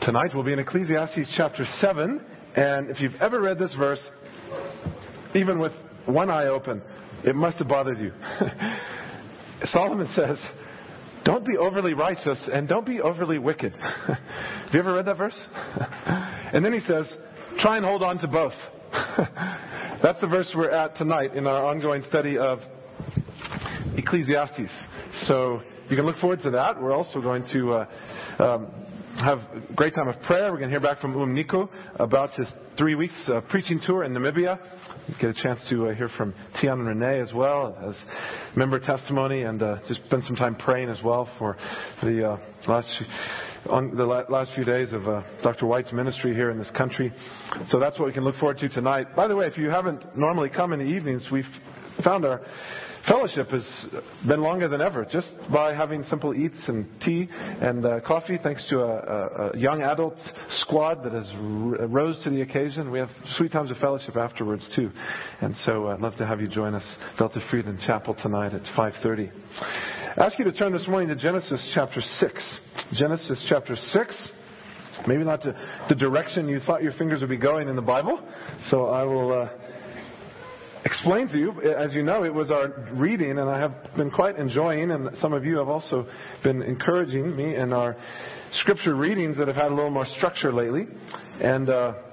Tonight we'll be in Ecclesiastes chapter 7, and if you've ever read this verse, even with one eye open, it must have bothered you. Solomon says, don't be overly righteous and don't be overly wicked. Have you ever read that verse? And then he says, try and hold on to both. That's the verse we're at tonight in our ongoing study of Ecclesiastes. So you can look forward to that. We're also going to have a great time of prayer. We're going to hear back from Nico about his 3 weeks preaching tour in Namibia. Get a chance to hear from Tian and Renee as well as member testimony, and just spend some time praying as well for the last few days of Dr. White's ministry here in this country. So that's what we can look forward to tonight. By the way, if you haven't normally come in the evenings, we've found our fellowship has been longer than ever, just by having simple eats and tea and coffee, thanks to a young adult squad that has rose to the occasion. We have sweet times of fellowship afterwards, too. And so I'd love to have you join us, Delta Frieden Chapel, tonight at 5:30. I ask you to turn this morning to Genesis chapter 6. Genesis chapter 6. Maybe not the direction you thought your fingers would be going in the Bible. So I will explain to you. As you know, it was our reading, and I have been quite enjoying, and some of you have also been encouraging me in our scripture readings that have had a little more structure lately. And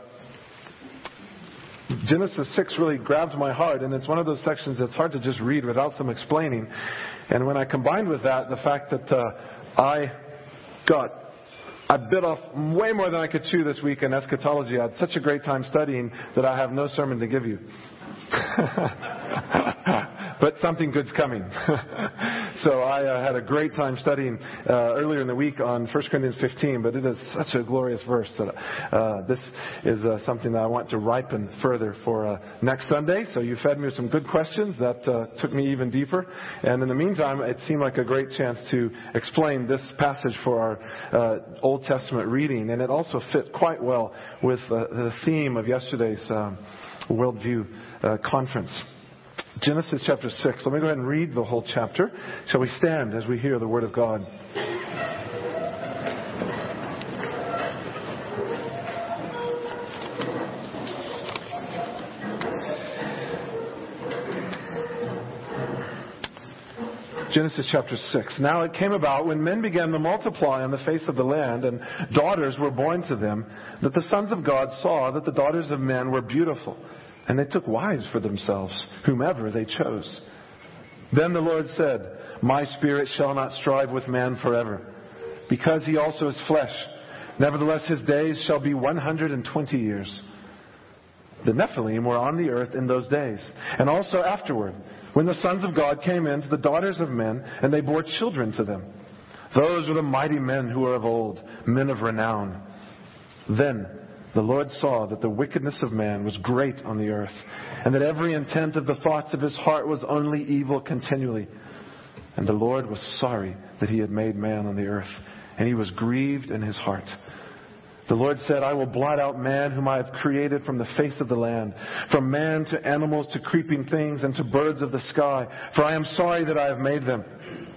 Genesis 6 really grabs my heart, and it's one of those sections that's hard to just read without some explaining. And when I combined with that the fact that I bit off way more than I could chew this week in eschatology. I had such a great time studying that I have no sermon to give you. But something good's coming. So I had a great time studying earlier in the week on 1 Corinthians 15, but it is such a glorious verse that this is something that I want to ripen further for next Sunday. So you fed me with some good questions that took me even deeper. And in the meantime, it seemed like a great chance to explain this passage for our Old Testament reading. And it also fit quite well with the theme of yesterday's Worldview conference. Genesis chapter 6. Let me go ahead and read the whole chapter. Shall we stand as we hear the Word of God? Genesis chapter 6. Now it came about when men began to multiply on the face of the land, and daughters were born to them, that the sons of God saw that the daughters of men were beautiful, and they took wives for themselves, whomever they chose. Then the Lord said, my spirit shall not strive with man forever, because he also is flesh. Nevertheless his days shall be 120 years. The Nephilim were on the earth in those days, and also afterward, when the sons of God came in to the daughters of men, and they bore children to them. Those were the mighty men who were of old, men of renown. Then the Lord saw that the wickedness of man was great on the earth, and that every intent of the thoughts of his heart was only evil continually. And the Lord was sorry that he had made man on the earth, and he was grieved in his heart. The Lord said, I will blot out man whom I have created from the face of the land, from man to animals to creeping things and to birds of the sky, for I am sorry that I have made them.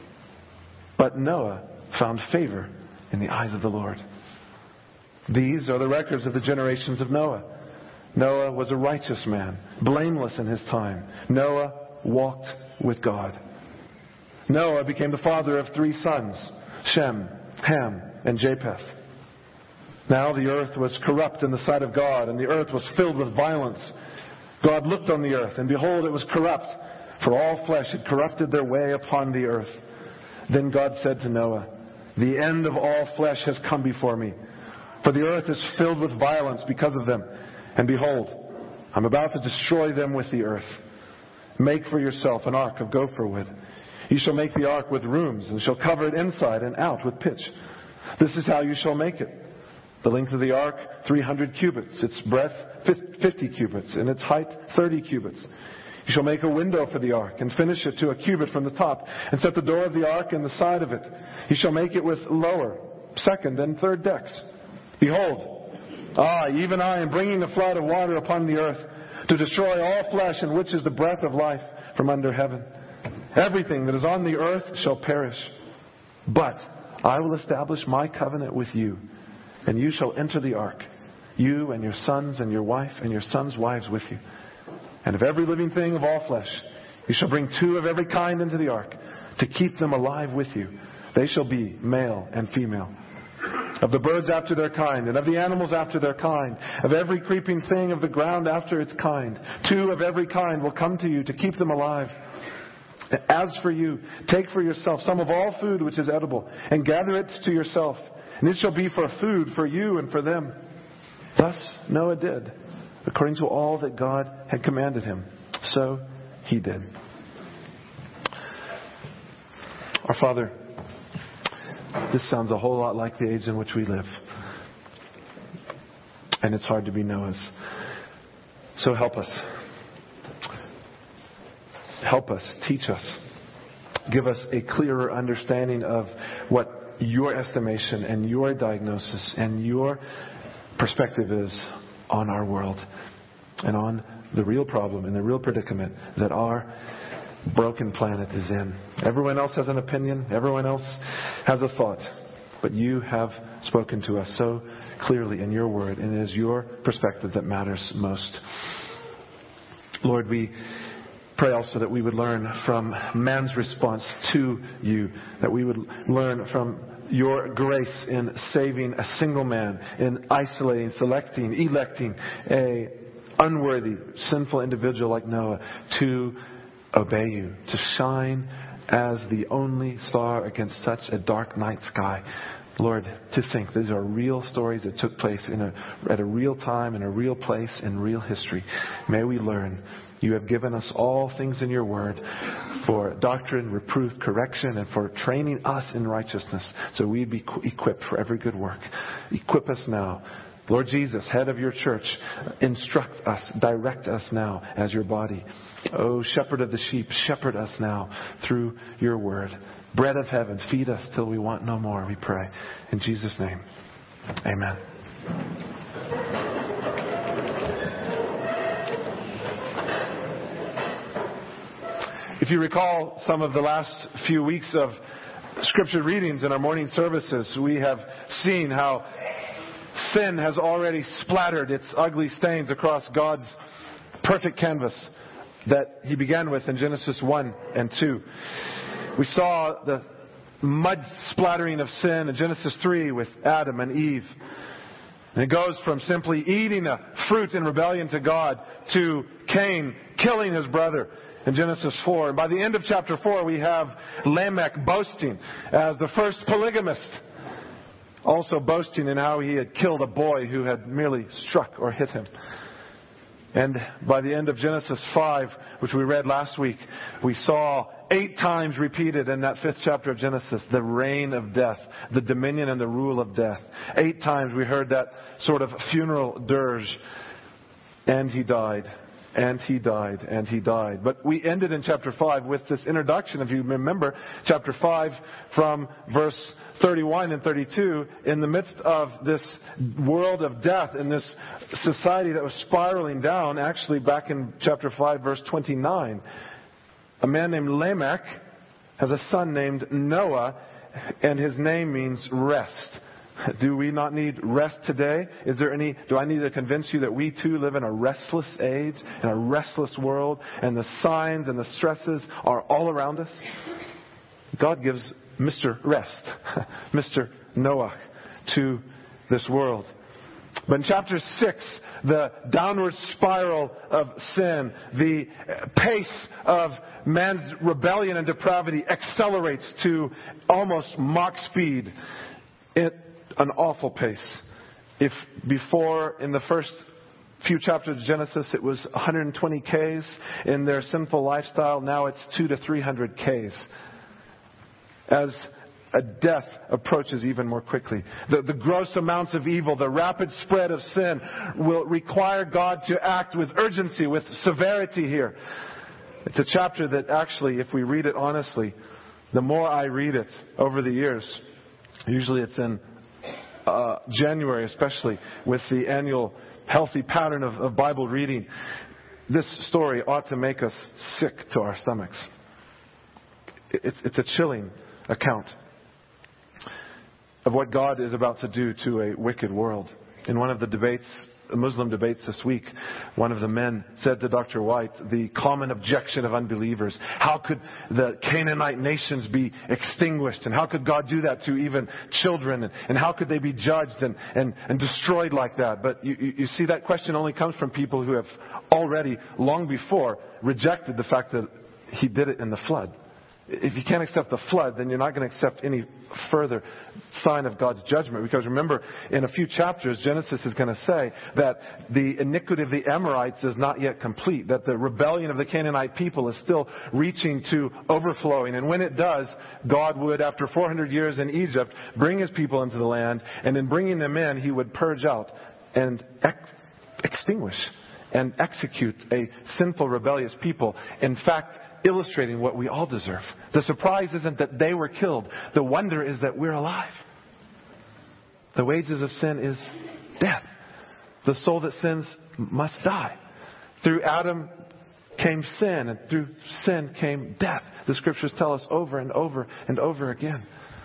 But Noah found favor in the eyes of the Lord. These are the records of the generations of Noah. Noah was a righteous man, blameless in his time. Noah walked with God. Noah became the father of 3 sons, Shem, Ham, and Japheth. Now the earth was corrupt in the sight of God, and the earth was filled with violence. God looked on the earth, and behold, it was corrupt, for all flesh had corrupted their way upon the earth. Then God said to Noah, the end of all flesh has come before me, for the earth is filled with violence because of them. And behold, I'm about to destroy them with the earth. Make for yourself an ark of gopher wood. You shall make the ark with rooms, and shall cover it inside and out with pitch. This is how you shall make it. The length of the ark, 300 cubits. Its breadth, 50 cubits. And its height, 30 cubits. You shall make a window for the ark, and finish it to a cubit from the top, and set the door of the ark in the side of it. You shall make it with lower, second, and third decks. Behold, even I am bringing the flood of water upon the earth, to destroy all flesh in which is the breath of life from under heaven. Everything that is on the earth shall perish. But I will establish my covenant with you, And you shall enter the ark, you and your sons and your wife and your sons' wives with you. And of every living thing of all flesh, you shall bring 2 of every kind into the ark, to keep them alive with you. They shall be male and female. Of the birds after their kind, and of the animals after their kind, of every creeping thing of the ground after its kind, 2 of every kind will come to you to keep them alive. As for you, take for yourself some of all food which is edible, and gather it to yourself, and it shall be for food for you and for them. Thus Noah did, according to all that God had commanded him. So he did. Our Father, this sounds a whole lot like the age in which we live. And it's hard to be Noahs. So help us. Help us. Teach us. Give us a clearer understanding of what your estimation and your diagnosis and your perspective is on our world and on the real problem and the real predicament that our broken planet is in. Everyone else has an opinion. Everyone else has a thought. But you have spoken to us so clearly in your word, and it is your perspective that matters most. Lord, we pray also that we would learn from man's response to you, that we would learn from your grace in saving a single man, in isolating, selecting, electing a unworthy, sinful individual like Noah to obey you, to shine as the only star against such a dark night sky. Lord, to think these are real stories that took place at a real time, in a real place, in real history. May we learn. You have given us all things in your word for doctrine, reproof, correction, and for training us in righteousness, so we'd be equipped for every good work. Equip us now. Lord Jesus, head of your church, instruct us, direct us now as your body. Oh, shepherd of the sheep, shepherd us now through your word. Bread of heaven, feed us till we want no more, we pray. In Jesus' name, amen. If you recall some of the last few weeks of scripture readings in our morning services, we have seen how sin has already splattered its ugly stains across God's perfect canvas that He began with in Genesis 1 and 2. We saw the mud splattering of sin in Genesis 3 with Adam and Eve. And it goes from simply eating a fruit in rebellion to God to Cain killing his brother in Genesis 4. And by the end of chapter 4, we have Lamech boasting as the first polygamist, also boasting in how he had killed a boy who had merely struck or hit him. And by the end of Genesis 5, which we read last week, we saw 8 times repeated in that 5th chapter of Genesis, the reign of death, the dominion and the rule of death. 8 times we heard that sort of funeral dirge. And he died, and he died, and he died. But we ended in chapter 5 with this introduction, if you remember, chapter 5 from verse 31 and 32, in the midst of this world of death, in this society that was spiraling down, actually back in chapter 5, verse 29, a man named Lamech has a son named Noah, and his name means rest. Do we not need rest today? Do I need to convince you that we too live in a restless age, in a restless world, and the signs and the stresses are all around us? God gives Mr. Rest, Mr. Noah, to this world. But in chapter 6, the downward spiral of sin, the pace of man's rebellion and depravity accelerates to almost Mach speed at an awful pace. If before, in the first few chapters of Genesis, it was 120 Ks in their sinful lifestyle, now it's 200 to 300 Ks. As a death approaches even more quickly. The gross amounts of evil, the rapid spread of sin will require God to act with urgency, with severity here. It's a chapter that actually, if we read it honestly, the more I read it over the years, usually it's in January especially, with the annual healthy pattern of Bible reading, this story ought to make us sick to our stomachs. It's a chilling account. of what God is about to do to a wicked world. In one of the debates, Muslim debates this week, one of the men said to Dr. White, the common objection of unbelievers, how could the Canaanite nations be extinguished? And how could God do that to even children? And how could they be judged and destroyed like that? But you see, that question only comes from people who have already, long before, rejected the fact that He did it in the flood. If you can't accept the flood, then you're not going to accept any further sign of God's judgment. Because remember, in a few chapters, Genesis is going to say that the iniquity of the Amorites is not yet complete, that the rebellion of the Canaanite people is still reaching to overflowing. And when it does, God would, after 400 years in Egypt, bring His people into the land. And in bringing them in, He would purge out and extinguish and execute a sinful, rebellious people. In fact, illustrating what we all deserve. The surprise isn't that they were killed. The wonder is that we're alive. The wages of sin is death. The soul that sins must die. Through Adam came sin, and through sin came death. The Scriptures tell us over and over and over again.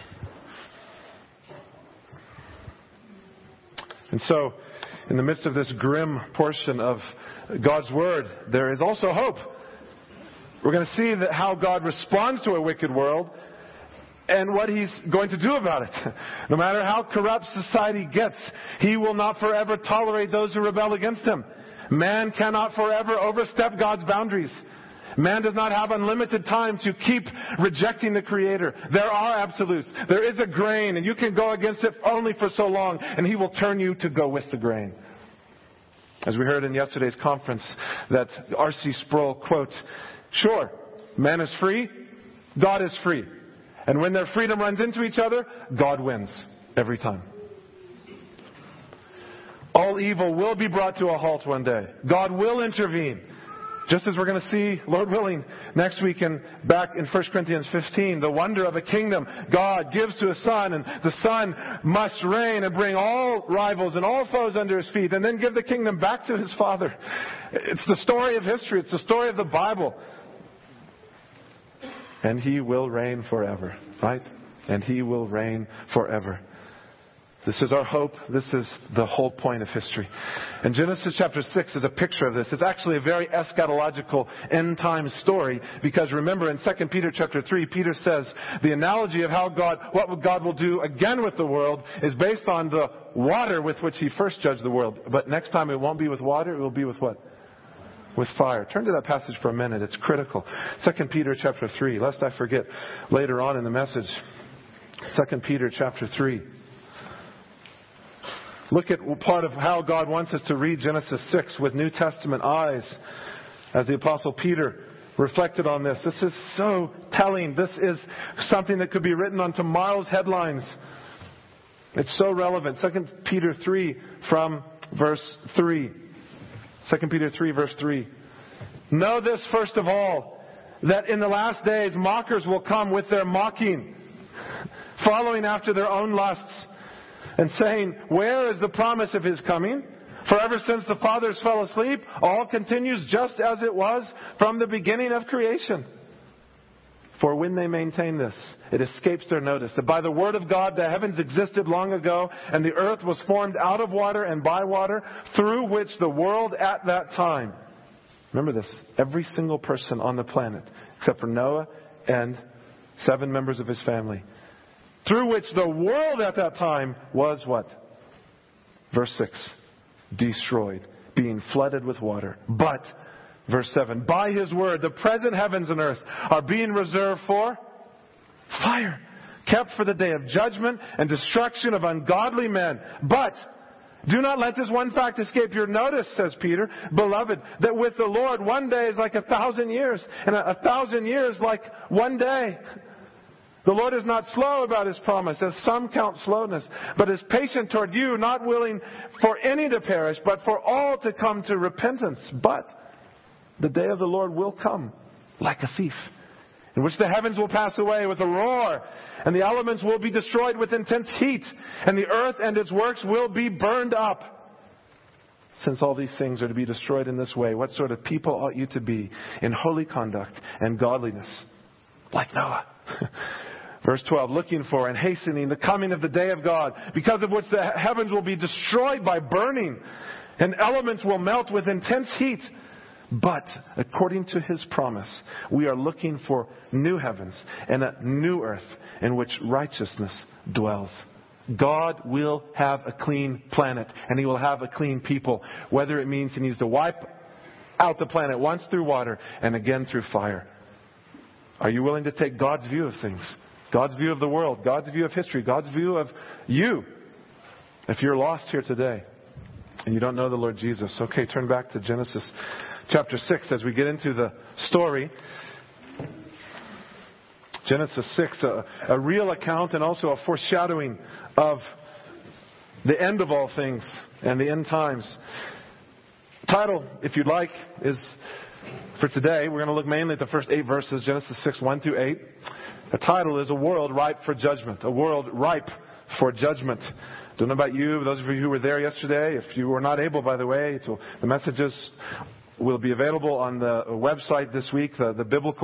And so, in the midst of this grim portion of God's Word, there is also hope. We're going to see that how God responds to a wicked world and what He's going to do about it. No matter how corrupt society gets, He will not forever tolerate those who rebel against Him. Man cannot forever overstep God's boundaries. Man does not have unlimited time to keep rejecting the Creator. There are absolutes. There is a grain, and you can go against it only for so long, and He will turn you to go with the grain. As we heard in yesterday's conference, that R.C. Sproul quote, "Sure, man is free, God is free. And when their freedom runs into each other, God wins every time." All evil will be brought to a halt one day. God will intervene. Just as we're going to see, Lord willing, next week back in 1 Corinthians 15, the wonder of a kingdom God gives to a son, and the son must reign and bring all rivals and all foes under his feet, and then give the kingdom back to his father. It's the story of history. It's the story of the Bible. And He will reign forever, right? And He will reign forever. This is our hope. This is the whole point of history. And Genesis chapter 6 is a picture of this. It's actually a very eschatological end-time story, because remember in 2 Peter chapter 3, Peter says the analogy of what God will do again with the world is based on the water with which He first judged the world. But next time it won't be with water, it will be with what? With fire. Turn to that passage for a minute. It's critical. 2 Peter chapter 3. Lest I forget later on in the message. 2 Peter chapter 3. Look at part of how God wants us to read Genesis 6 with New Testament eyes. As the Apostle Peter reflected on this. This is so telling. This is something that could be written on tomorrow's headlines. It's so relevant. 2 Peter 3 from verse 3. 2 Peter 3, verse 3. "Know this first of all, that in the last days mockers will come with their mocking, following after their own lusts, and saying, 'Where is the promise of His coming? For ever since the fathers fell asleep, all continues just as it was from the beginning of creation.' For when they maintain this, it escapes their notice that by the word of God the heavens existed long ago, and the earth was formed out of water and by water, through which the world at that time," remember this, every single person on the planet, except for Noah and 7 members of his family, "through which the world at that time was" what? Verse 6, "destroyed, being flooded with water. But," verse 7, "by His word, the present heavens and earth are being reserved for fire, kept for the day of judgment and destruction of ungodly men. But do not let this one fact escape your notice," says Peter, "beloved, that with the Lord 1 day is like 1,000 years, and 1,000 years like 1 day. The Lord is not slow about His promise, as some count slowness, but is patient toward you, not willing for any to perish, but for all to come to repentance. But the day of the Lord will come like a thief, in which the heavens will pass away with a roar, and the elements will be destroyed with intense heat, and the earth and its works will be burned up. Since all these things are to be destroyed in this way, what sort of people ought you to be in holy conduct and godliness, like Noah, Verse 12, looking for and hastening the coming of the day of God, because of which the heavens will be destroyed by burning, and elements will melt with intense heat. But, according to His promise, we are looking for new heavens and a new earth in which righteousness dwells. God will have a clean planet, and He will have a clean people, whether it means He needs to wipe out the planet once through water and again through fire. Are you willing to take God's view of things? God's view of the world, God's view of history, God's view of you? If you're lost here today and you don't know the Lord Jesus, okay, turn back to Genesis chapter 6 as we get into the story. Genesis 6, a real account and also a foreshadowing of the end of all things and the end times. Title, if you'd like, is for today, we're going to look mainly at the first 8 verses, Genesis 6, 1 through 8. The title is A World Ripe for Judgment. A World Ripe for Judgment. Don't know about you, those of you who were there yesterday. If you were not able, by the way, the messages will be available on the website this week, the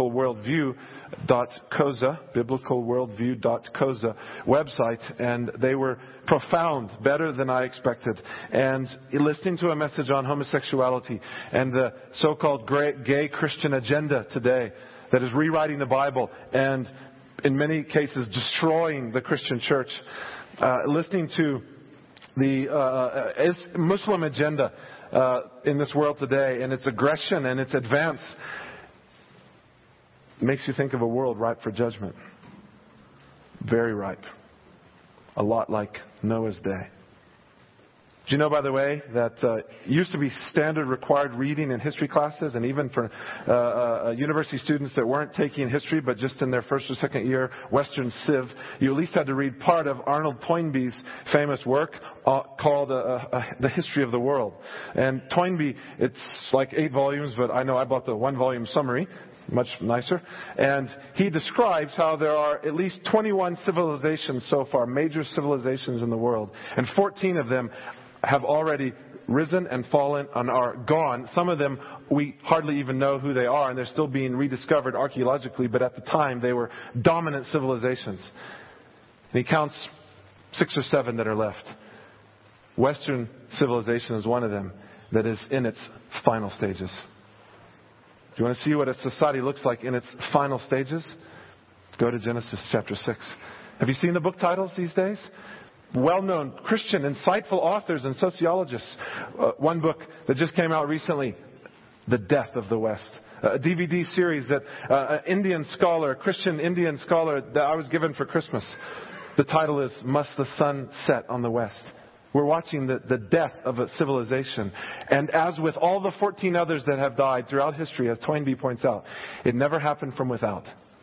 biblicalworldview.coza website, and they were profound, better than I expected. And listening to a message on homosexuality and the so-called gay Christian agenda today that is rewriting the Bible and in many cases destroying the Christian church, listening to the Muslim agenda in this world today and its aggression and its advance, makes you think of a world ripe for judgment. Very ripe. A lot like Noah's day. Do you know, by the way, that used to be standard required reading in history classes, and even for university students that weren't taking history but just in their first or second year Western Civ, you at least had to read part of Arnold Toynbee's famous work called The History of the World. And Toynbee, it's like 8 volumes, but I know I bought the 1-volume summary, much nicer. And he describes how there are at least 21 civilizations so far, major civilizations in the world, and 14 of them have already risen and fallen and are gone. Some of them we hardly even know who they are, and they're still being rediscovered archaeologically, but at the time they were dominant civilizations. And he counts 6 or 7 that are left. Western civilization is one of them that is in its final stages. Do you want to see what a society looks like in its final stages? Go to Genesis chapter 6. Have you seen the book titles these days? Well-known Christian, insightful authors and sociologists. One book that just came out recently, The Death of the West. A DVD series that an Indian scholar, a Christian Indian scholar that I was given for Christmas. The title is Must the Sun Set on the West? We're watching the death of a civilization. And as with all the 14 others that have died throughout history, as Toynbee points out, it never happened from without.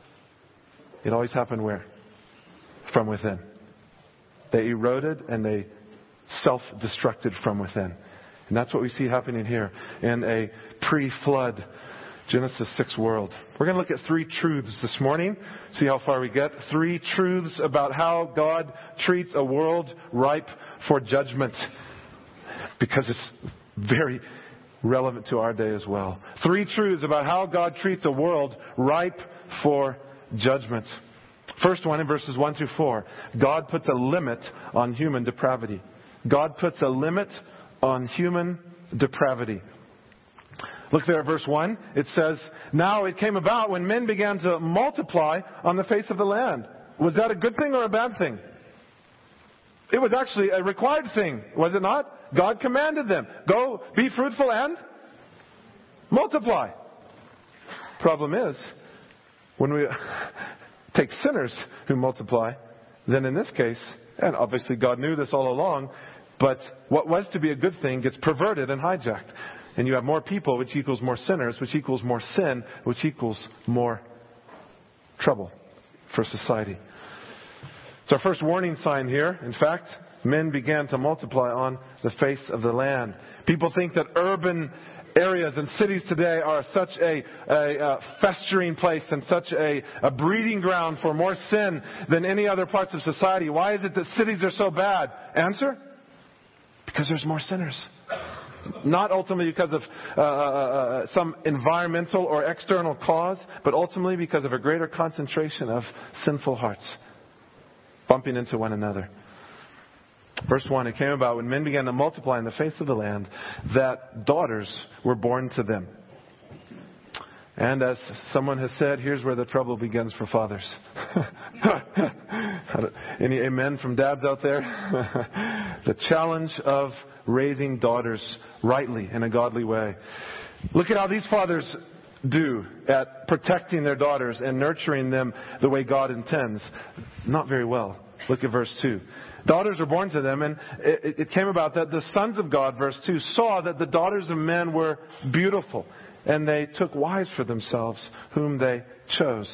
It always happened where? From within. They eroded and they self-destructed from within. And that's what we see happening here in a pre-flood Genesis 6 world. We're going to look at 3 truths this morning. See how far we get. 3 truths about how God treats a world ripe for judgment. Because it's very relevant to our day as well. 3 truths about how God treats a world ripe for judgment. First one in verses 1 through 4. God puts a limit on human depravity. God puts a limit on human depravity. Look there at verse 1. It says, Now it came about when men began to multiply on the face of the land. Was that a good thing or a bad thing? It was actually a required thing, was it not? God commanded them, go be fruitful and multiply. Problem is, when we take sinners who multiply, then in this case, and obviously God knew this all along, but what was to be a good thing gets perverted and hijacked. And you have more people, which equals more sinners, which equals more sin, which equals more trouble for society. It's our first warning sign here. In fact, men began to multiply on the face of the land. People think that urban areas and cities today are such a festering place and such a breeding ground for more sin than any other parts of society. Why is it that cities are so bad? Answer? Because there's more sinners. Not ultimately because of some environmental or external cause, but ultimately because of a greater concentration of sinful hearts bumping into one another. Verse 1, it came about when men began to multiply in the face of the land that daughters were born to them. And as someone has said, here's where the trouble begins for fathers. Any amen from dads out there? The challenge of raising daughters rightly in a godly way. Look at how these fathers do at protecting their daughters and nurturing them the way God intends. Not very well. Look at verse 2. Daughters were born to them, and it came about that the sons of God, verse 2, saw that the daughters of men were beautiful, and they took wives for themselves, whom they chose.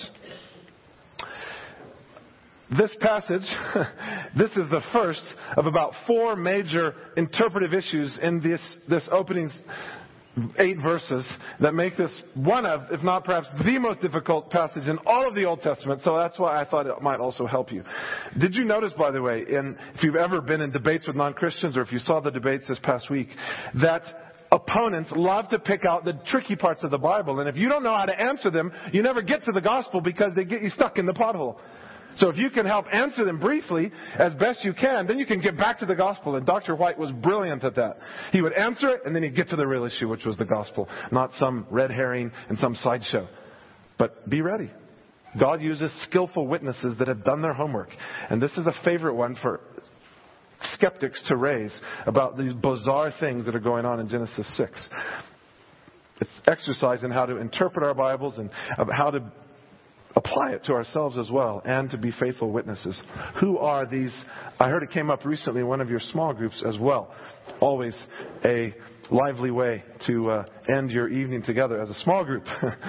This passage, this is the first of about 4 major interpretive issues in this opening 8 verses that make this one of, if not perhaps the most difficult passage in all of the Old Testament. So that's why I thought it might also help you. Did you notice, by the way, if you've ever been in debates with non-Christians or if you saw the debates this past week, that opponents love to pick out the tricky parts of the Bible. And if you don't know how to answer them, you never get to the gospel because they get you stuck in the pothole. So if you can help answer them briefly as best you can, then you can get back to the gospel. And Dr. White was brilliant at that. He would answer it and then he'd get to the real issue, which was the gospel, not some red herring and some sideshow. But be ready. God uses skillful witnesses that have done their homework. And this is a favorite one for skeptics to raise about these bizarre things that are going on in Genesis 6. It's exercise in how to interpret our Bibles and how to apply it to ourselves as well, and to be faithful witnesses. Who are these? I heard it came up recently in one of your small groups as well. Always a lively way to end your evening together as a small group.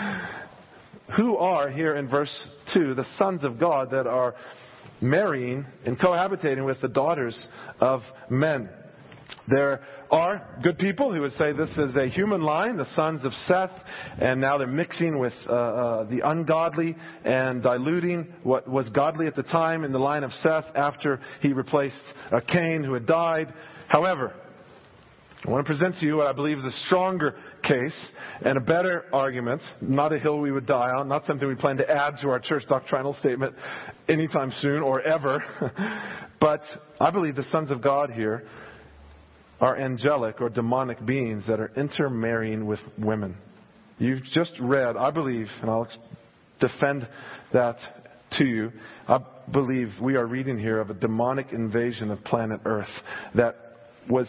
Who are, here in verse 2, the sons of God that are marrying and cohabitating with the daughters of men? There are good people who would say this is a human line, the sons of Seth, and now they're mixing with the ungodly and diluting what was godly at the time in the line of Seth after he replaced Cain, who had died. However, I want to present to you what I believe is a stronger case and a better argument, not a hill we would die on, not something we plan to add to our church doctrinal statement anytime soon or ever. But I believe the sons of God here are angelic or demonic beings that are intermarrying with women. You've just read, I believe, and I'll defend that to you, I believe we are reading here of a demonic invasion of planet Earth that was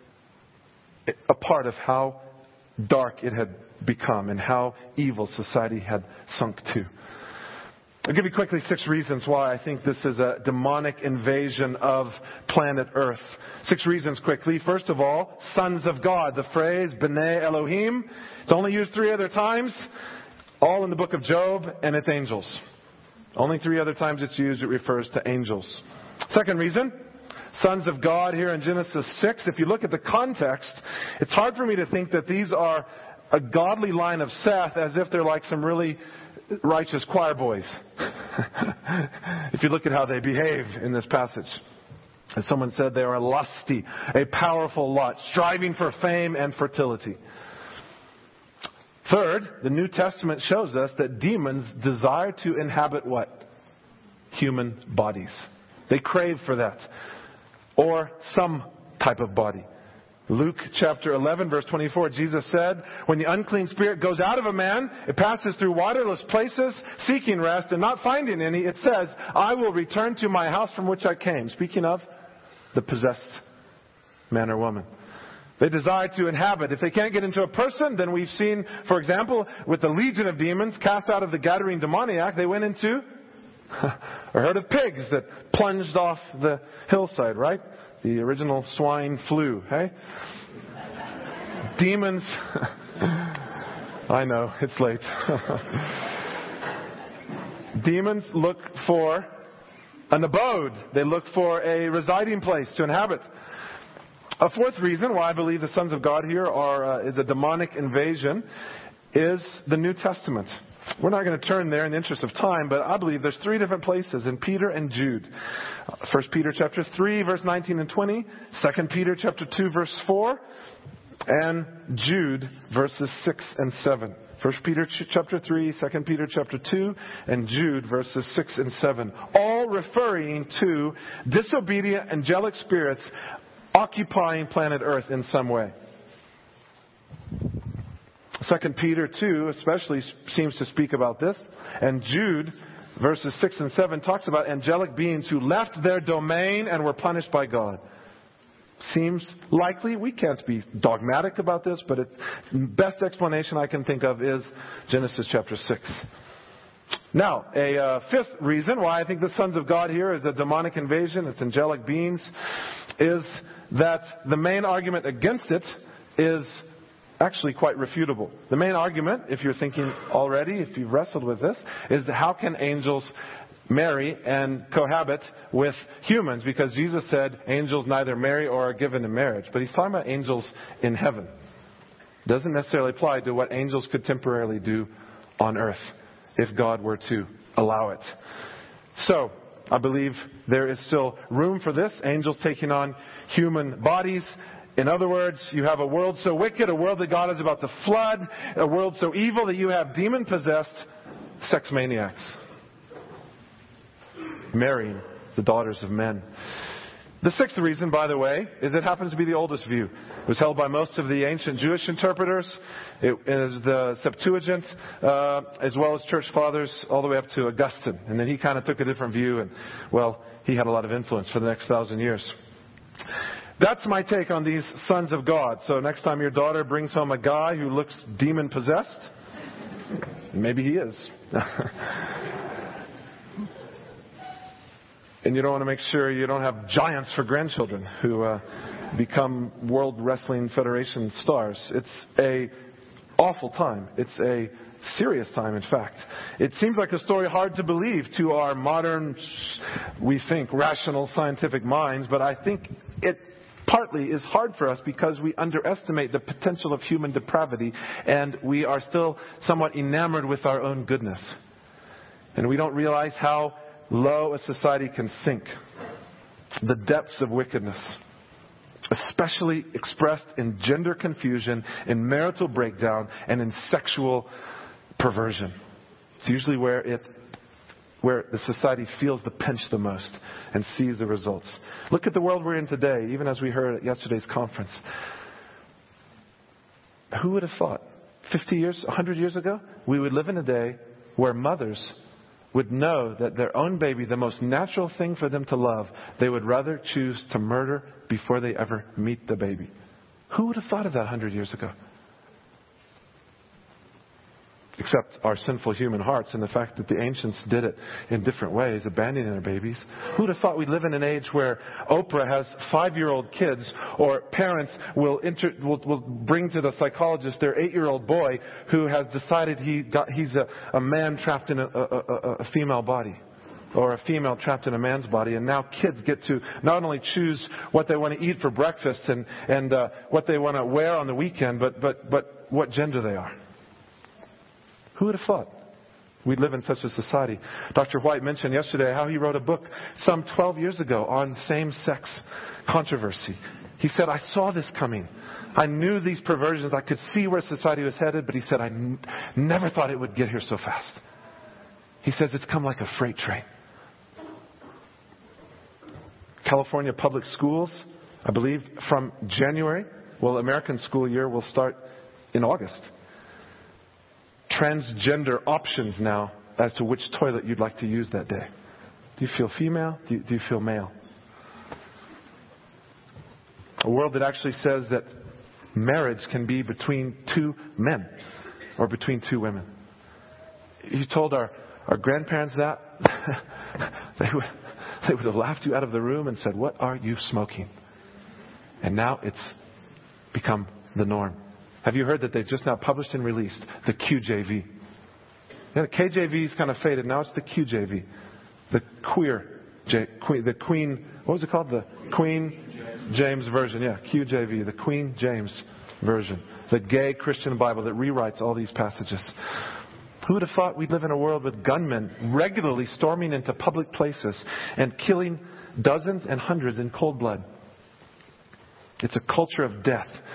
a part of how dark it had become and how evil society had sunk to. I'll give you quickly 6 reasons why I think this is a demonic invasion of planet Earth. 6 reasons quickly. First of all, sons of God. The phrase, B'nai Elohim, it's only used 3 other times, all in the book of Job, and it's angels. Only 3 other times it's used, it refers to angels. Second reason, sons of God here in Genesis 6. If you look at the context, it's hard for me to think that these are a godly line of Seth as if they're like some really righteous choir boys. If you look at how they behave in this passage. As someone said, they are lusty, a powerful lot, striving for fame and fertility. Third, the New Testament shows us that demons desire to inhabit what? Human bodies. They crave for that. Or some type of body. Luke chapter 11, verse 24, Jesus said, when the unclean spirit goes out of a man, it passes through waterless places, seeking rest, and not finding any, it says, I will return to my house from which I came. Speaking of the possessed man or woman. They desire to inhabit. If they can't get into a person, then we've seen, for example, with the legion of demons cast out of the Gadarene demoniac, they went into a herd of pigs that plunged off the hillside, right? The original swine flu, hey? Demons. I know, it's late. Demons look for an abode. They look for a residing place to inhabit. A fourth reason why I believe the sons of God here is a demonic invasion is the New Testament. We're not going to turn there in the interest of time, but I believe there's 3 different places in Peter and Jude. 1 Peter chapter 3, verse 19 and 20. 2 Peter chapter 2, verse 4. and Jude, verses 6 and 7. 1 Peter chapter 3, 2 Peter chapter 2, and Jude, verses 6 and 7. All referring to disobedient angelic spirits occupying planet Earth in some way. 2 Peter 2 especially seems to speak about this. And Jude, verses 6 and 7, talks about angelic beings who left their domain and were punished by God. Seems likely. We can't be dogmatic about this, but the best explanation I can think of is Genesis chapter 6. Now, a fifth reason why I think the sons of God here is a demonic invasion, it's angelic beings, is that the main argument against it is actually quite refutable. The main argument, if you're thinking already, if you've wrestled with this, is how can angels marry and cohabit with humans? Because Jesus said angels neither marry or are given in marriage. But he's talking about angels in heaven. Doesn't necessarily apply to what angels could temporarily do on earth if God were to allow it. So, I believe there is still room for this. Angels taking on human bodies. In other words, you have a world so wicked, a world that God is about to flood, a world so evil that you have demon-possessed sex maniacs marrying the daughters of men. The sixth reason, by the way, is it happens to be the oldest view. It was held by most of the ancient Jewish interpreters. It is the Septuagint, as well as church fathers, all the way up to Augustine. And then he kind of took a different view, and, well, he had a lot of influence for the next 1,000 years. That's my take on these sons of God. So next time your daughter brings home a guy who looks demon-possessed, maybe he is. And you don't want to make sure you don't have giants for grandchildren who become World Wrestling Federation stars. It's a awful time. It's a serious time, in fact. It seems like a story hard to believe to our modern, we think, rational scientific minds, but I think it partly is hard for us because we underestimate the potential of human depravity, and we are still somewhat enamored with our own goodness. And we don't realize how low a society can sink. The depths of wickedness, especially expressed in gender confusion, in marital breakdown, and in sexual perversion. It's usually where the society feels the pinch the most and sees the results. Look at the world we're in today, even as we heard at yesterday's conference. Who would have thought 50 years, 100 years ago, we would live in a day where mothers would know that their own baby, the most natural thing for them to love, they would rather choose to murder before they ever meet the baby. Who would have thought of that 100 years ago? Except our sinful human hearts and the fact that the ancients did it in different ways, abandoning their babies. Who would have thought we'd live in an age where Oprah has 5-year-old kids, or parents will bring to the psychologist their 8-year-old boy who has decided he's a man trapped in a female body, or a female trapped in a man's body, and now kids get to not only choose what they want to eat for breakfast and what they want to wear on the weekend, but what gender they are. Who would have thought we'd live in such a society? Dr. White mentioned yesterday how he wrote a book some 12 years ago on same-sex controversy. He said, I saw this coming. I knew these perversions. I could see where society was headed, but he said, I never thought it would get here so fast. He says it's come like a freight train. California public schools, I believe, from January, American school year will start in August. Transgender options now as to which toilet you'd like to use that day. Do you feel female? Do you feel male? A world that actually says that marriage can be between two men or between two women. If you told our grandparents that, they would have laughed you out of the room and said, what are you smoking? And now it's become the norm. Have you heard that they've just now published and released the QJV? Yeah, the KJV is kind of faded. Now it's the QJV. The the Queen, what was it called? The Queen James Version. Yeah, QJV, the Queen James Version. The gay Christian Bible that rewrites all these passages. Who would have thought we'd live in a world with gunmen regularly storming into public places and killing dozens and hundreds in cold blood? It's a culture of death.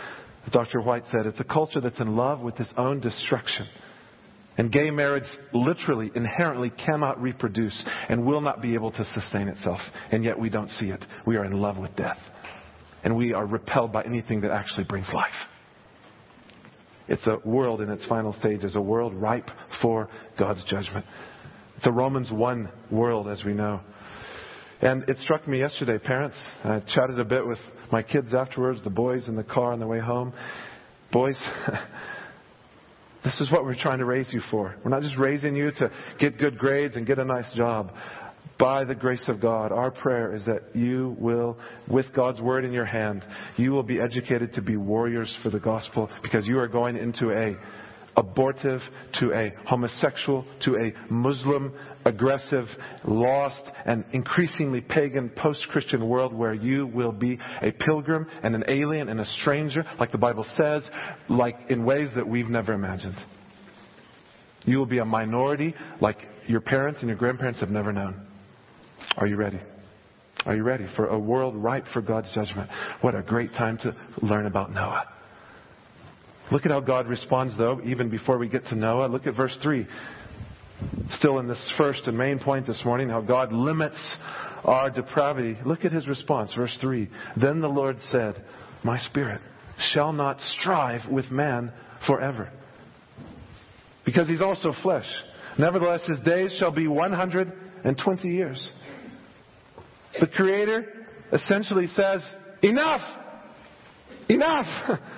Dr. White said, it's a culture that's in love with its own destruction. And gay marriage literally, inherently cannot reproduce and will not be able to sustain itself. And yet we don't see it. We are in love with death. And we are repelled by anything that actually brings life. It's a world in its final stages, a world ripe for God's judgment. It's a Romans 1 world, as we know. And it struck me yesterday, parents. I chatted a bit with my kids afterwards, the boys in the car on the way home. Boys, this is what we're trying to raise you for. We're not just raising you to get good grades and get a nice job. By the grace of God, our prayer is that you will, with God's Word in your hand, you will be educated to be warriors for the gospel, because you are going into a abortive, to a homosexual, to a Muslim, aggressive, lost, and increasingly pagan post-Christian world where you will be a pilgrim and an alien and a stranger, like the Bible says, like in ways that we've never imagined. You will be a minority like your parents and your grandparents have never known. Are you ready? Are you ready for a world ripe for God's judgment? What a great time to learn about Noah. Look at how God responds, though, even before we get to Noah. Look at verse 3. Still in this first and main point this morning, how God limits our depravity. Look at His response, verse 3. Then the Lord said, my spirit shall not strive with man forever, because he's also flesh. Nevertheless, his days shall be 120 years. The Creator essentially says, enough! Enough!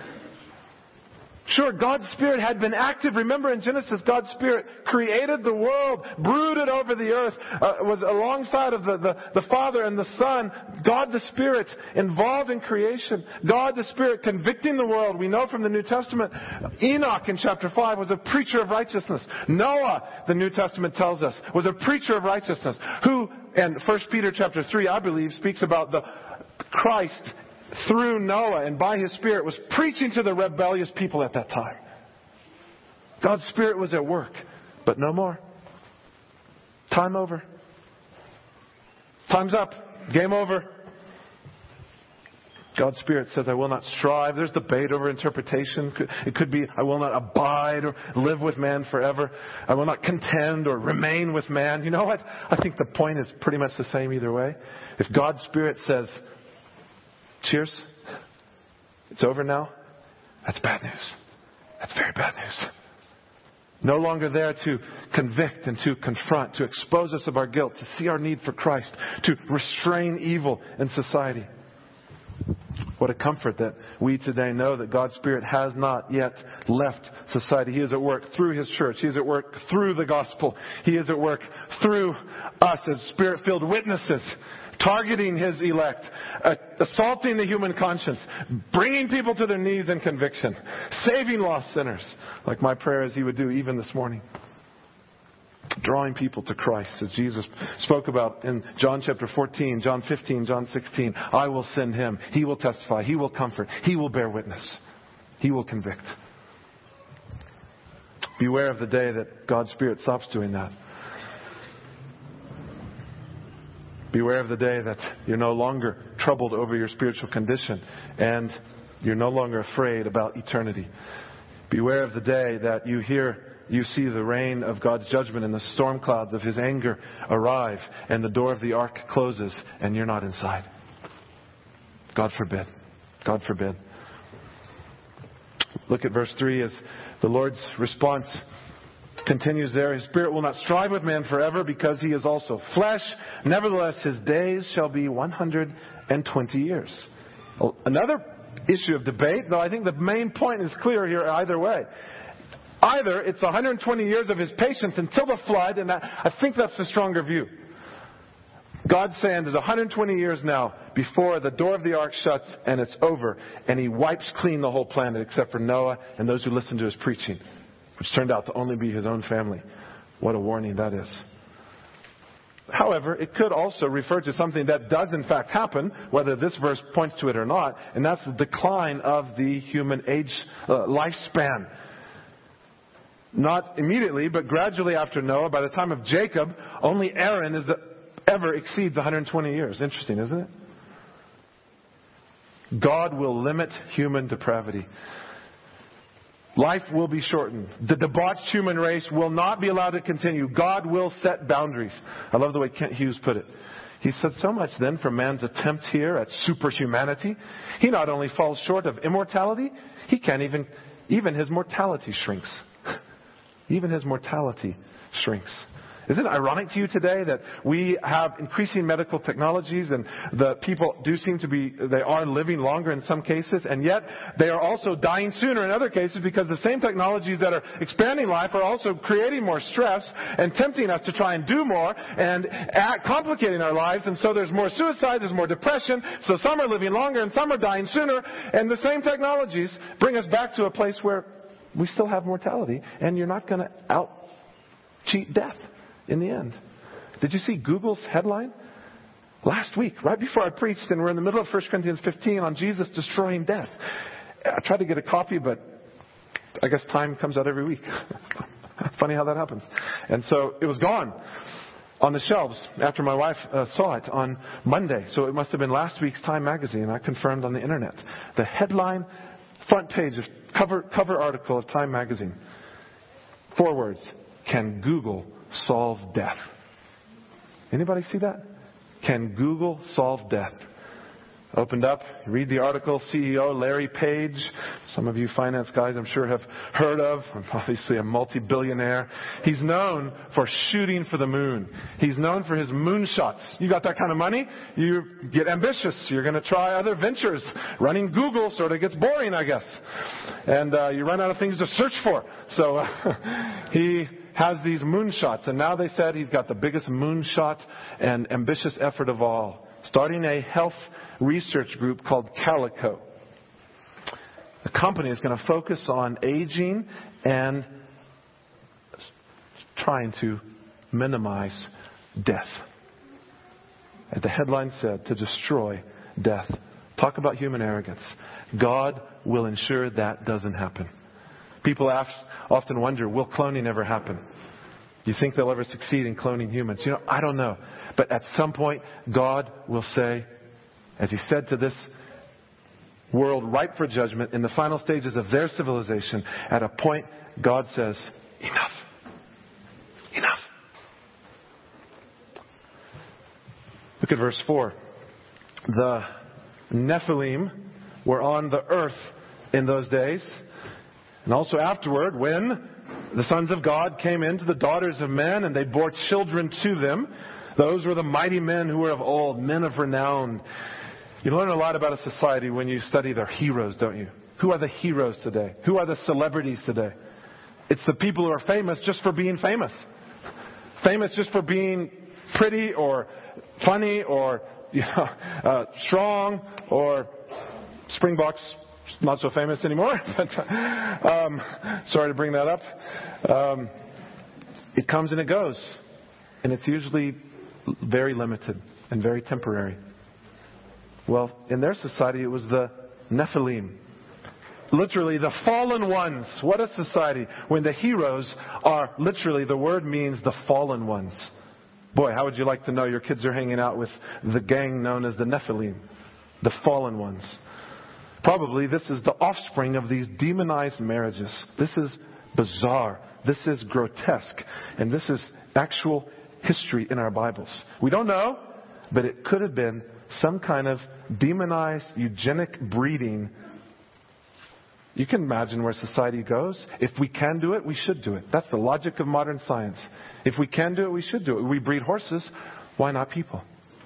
Sure, God's Spirit had been active. Remember in Genesis, God's Spirit created the world, brooded over the earth, was alongside of the Father and the Son. God the Spirit involved in creation. God the Spirit convicting the world. We know from the New Testament, Enoch in chapter 5 was a preacher of righteousness. Noah, the New Testament tells us, was a preacher of righteousness. Who, and 1 Peter chapter 3, I believe, speaks about the Christ through Noah and by His Spirit was preaching to the rebellious people at that time. God's Spirit was at work, but no more. Time over. Time's up. Game over. God's Spirit says, I will not strive. There's debate over interpretation. It could be, I will not abide or live with man forever. I will not contend or remain with man. You know what? I think the point is pretty much the same either way. If God's Spirit says, cheers, it's over now, that's bad news. That's very bad news. No longer there to convict and to confront, to expose us of our guilt, to see our need for Christ, to restrain evil in society. What a comfort that we today know that God's Spirit has not yet left society. He is at work through His church. He is at work through the gospel. He is at work through us as Spirit-filled witnesses, targeting His elect, assaulting the human conscience, bringing people to their knees in conviction, saving lost sinners, like my prayer is He would do even this morning. Drawing people to Christ, as Jesus spoke about in John chapter 14, John 15, John 16. I will send Him. He will testify. He will comfort. He will bear witness. He will convict. Beware of the day that God's Spirit stops doing that. Beware of the day that you're no longer troubled over your spiritual condition and you're no longer afraid about eternity. Beware of the day that you see the rain of God's judgment and the storm clouds of His anger arrive and the door of the ark closes and you're not inside. God forbid. God forbid. Look at verse 3 as the Lord's response continues there. His Spirit will not strive with man forever because he is also flesh. Nevertheless, his days shall be 120 years. Another issue of debate, though I think the main point is clear here either way. Either it's 120 years of His patience until the flood, and I think that's the stronger view. God's saying there's 120 years now before the door of the ark shuts and it's over, and He wipes clean the whole planet except for Noah and those who listen to His preaching, which turned out to only be His own family. What a warning that is. However, it could also refer to something that does in fact happen, whether this verse points to it or not, and that's the decline of the human age lifespan. Not immediately, but gradually after Noah, by the time of Jacob, only Aaron ever exceeds 120 years. Interesting, isn't it? God will limit human depravity. Life will be shortened. The debauched human race will not be allowed to continue. God will set boundaries. I love the way Kent Hughes put it. He said, so much then for man's attempt here at superhumanity. He not only falls short of immortality, he can't even his mortality shrinks. Even his mortality shrinks. Isn't it ironic to you today that we have increasing medical technologies and the people they are living longer in some cases, and yet they are also dying sooner in other cases because the same technologies that are expanding life are also creating more stress and tempting us to try and do more and complicating our lives. And so there's more suicide, there's more depression, so some are living longer and some are dying sooner, and the same technologies bring us back to a place where we still have mortality, and you're not going to out-cheat death in the end. Did you see Google's headline? Last week, right before I preached, and we're in the middle of 1 Corinthians 15 on Jesus destroying death. I tried to get a copy, but I guess Time comes out every week. Funny how that happens. And so it was gone on the shelves after my wife saw it on Monday. So it must have been last week's Time magazine. I confirmed on the internet. The headline, front page, cover article of Time magazine. 4 words. Can Google solve death? Anybody see that? Can Google solve death? Opened up, read the article, CEO Larry Page. Some of you finance guys I'm sure have heard of. Obviously a multi-billionaire. He's known for shooting for the moon. He's known for his moonshots. You got that kind of money, you get ambitious. You're going to try other ventures. Running Google sort of gets boring, I guess. And you run out of things to search for. So he has these moonshots. And now they said he's got the biggest moonshot and ambitious effort of all. Starting a health research group called Calico. The company is going to focus on aging and trying to minimize death. And the headline said, to destroy death. Talk about human arrogance. God will ensure that doesn't happen. People often wonder, will cloning ever happen? Do you think they'll ever succeed in cloning humans? I don't know. But at some point, God will say, as He said to this world ripe for judgment, in the final stages of their civilization, at a point, God says, enough. Enough. Look at verse 4. The Nephilim were on the earth in those days. And also afterward, when the sons of God came into the daughters of men and they bore children to them, those were the mighty men who were of old, men of renown. You learn a lot about a society when you study their heroes, don't you? Who are the heroes today? Who are the celebrities today? It's the people who are famous just for being famous. Famous just for being pretty or funny or strong, or Springboks, not so famous anymore. But, sorry to bring that up. It comes and it goes. And it's usually very limited and very temporary. Well, in their society, it was the Nephilim. Literally, the fallen ones. What a society when the heroes are literally, the word means the fallen ones. Boy, how would you like to know your kids are hanging out with the gang known as the Nephilim, the fallen ones? Probably this is the offspring of these demonized marriages. This is bizarre. This is grotesque. And this is actual history in our Bibles. We don't know, but it could have been some kind of demonized eugenic breeding. You can imagine where society goes. If we can do it, we should do it. That's the logic of modern science. If we can do it, we should do it. We breed horses. Why not people?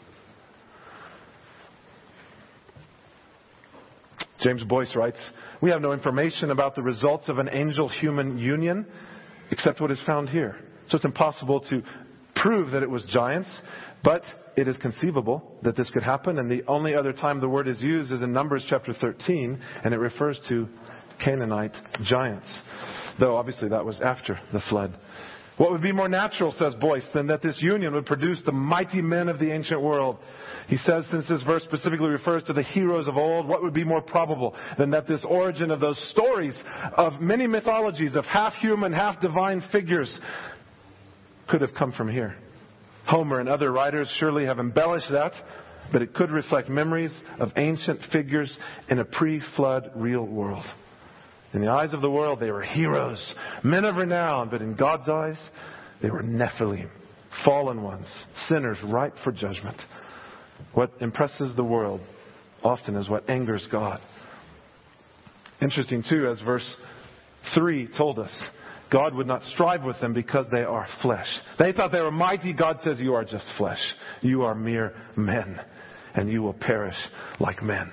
James Boyce writes, we have no information about the results of an angel-human union except what is found here. So it's impossible to prove that it was giants, but it is conceivable that this could happen. And the only other time the word is used is in Numbers chapter 13, and it refers to Canaanite giants. Though obviously that was after the flood. What would be more natural, says Boyce, than that this union would produce the mighty men of the ancient world? He says, since this verse specifically refers to the heroes of old, what would be more probable than that this origin of those stories of many mythologies of half-human, half-divine figures could have come from here? Homer and other writers surely have embellished that, but it could reflect memories of ancient figures in a pre-flood real world. In the eyes of the world, they were heroes, men of renown, but in God's eyes, they were Nephilim, fallen ones, sinners ripe for judgment. What impresses the world often is what angers God. Interesting too, as verse 3 told us, God would not strive with them because they are flesh. They thought they were mighty. God says, you are just flesh. You are mere men, and you will perish like men.